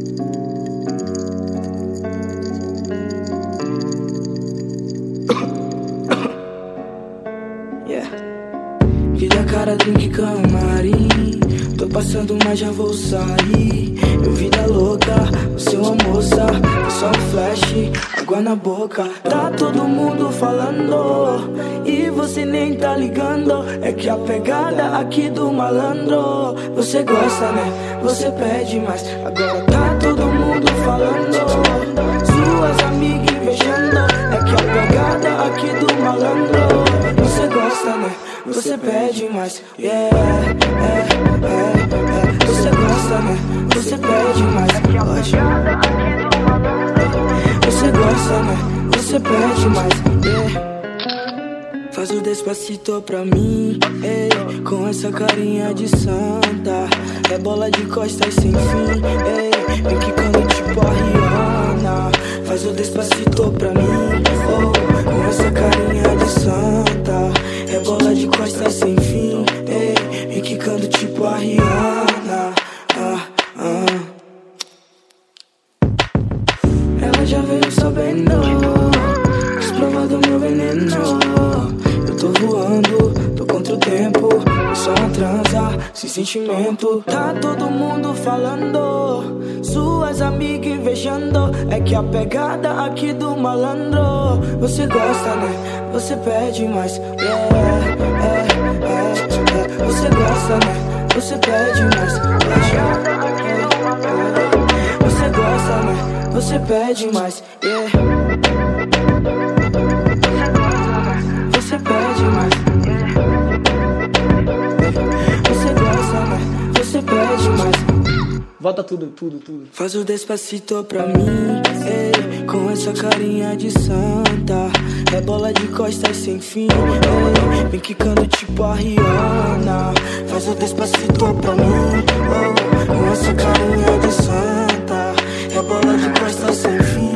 Yeah. Vida, cara, drink, camarim. Tô passando, mas já vou sair. Eu vida louca, você é uma moça. Só um flash, água na boca. Tá todo mundo falando e você nem tá ligando. É que a pegada aqui do malandro, você gosta, né? Você pede mais. Agora tá todo mundo falando, suas amigas invejando. É que a pegada aqui do malandro, você gosta, né? Você pede mais. Yeah, você gosta, né? Você pede mais. Você gosta, né? Você pede mais. Yeah. Faz o despacito pra mim, ei, com essa carinha de santa. É bola de costas sem fim, ei, vem quicando tipo a Rihanna. Faz o despacito pra mim, oh, com essa carinha de santa. É bola de costas sem fim, ei, vem quicando tipo a Rihanna. Ela já veio sabendo, desprovando meu veneno. Eu tô voando, tô contra o tempo. É só uma transa, sem sentimento. Tá todo mundo falando, suas amigas invejando. É que a pegada aqui do malandro, você gosta, né? Você pede mais. Você gosta, né? Você pede mais. Você gosta, né? Você pede mais. Você pede mais. Você gosta, né? Você pede mais. Volta tudo. Faz o despacito pra mim, ei, com essa carinha de santa. É bola de costas sem fim, ei, vem quicando tipo a Rihanna. Faz o despacito pra mim, oh, com essa carinha de santa. É bola de costas sem fim.